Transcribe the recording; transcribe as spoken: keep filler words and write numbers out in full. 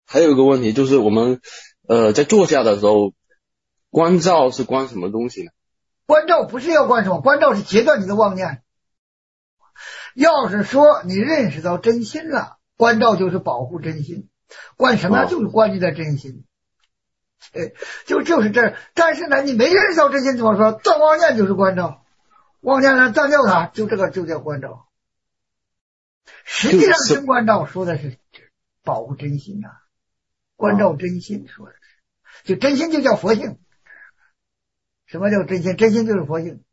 还有一个问题就是我们呃在坐下的时候，观照是观什么东西呢？ 观照不是要观什么，观照是截断你的妄念。要是说你认识到真心了，观照就是保护真心。观什么呀？ 哦就是观你的真心。对，就就是这。但是呢，你没认识到真心，怎么说？断妄念就是观照，妄念呢断掉它，就这个就叫观照。实际上真观照说的是保护真心呐、啊，观照真心说的是，就真心就叫佛性。什么叫真心？真心就是佛性。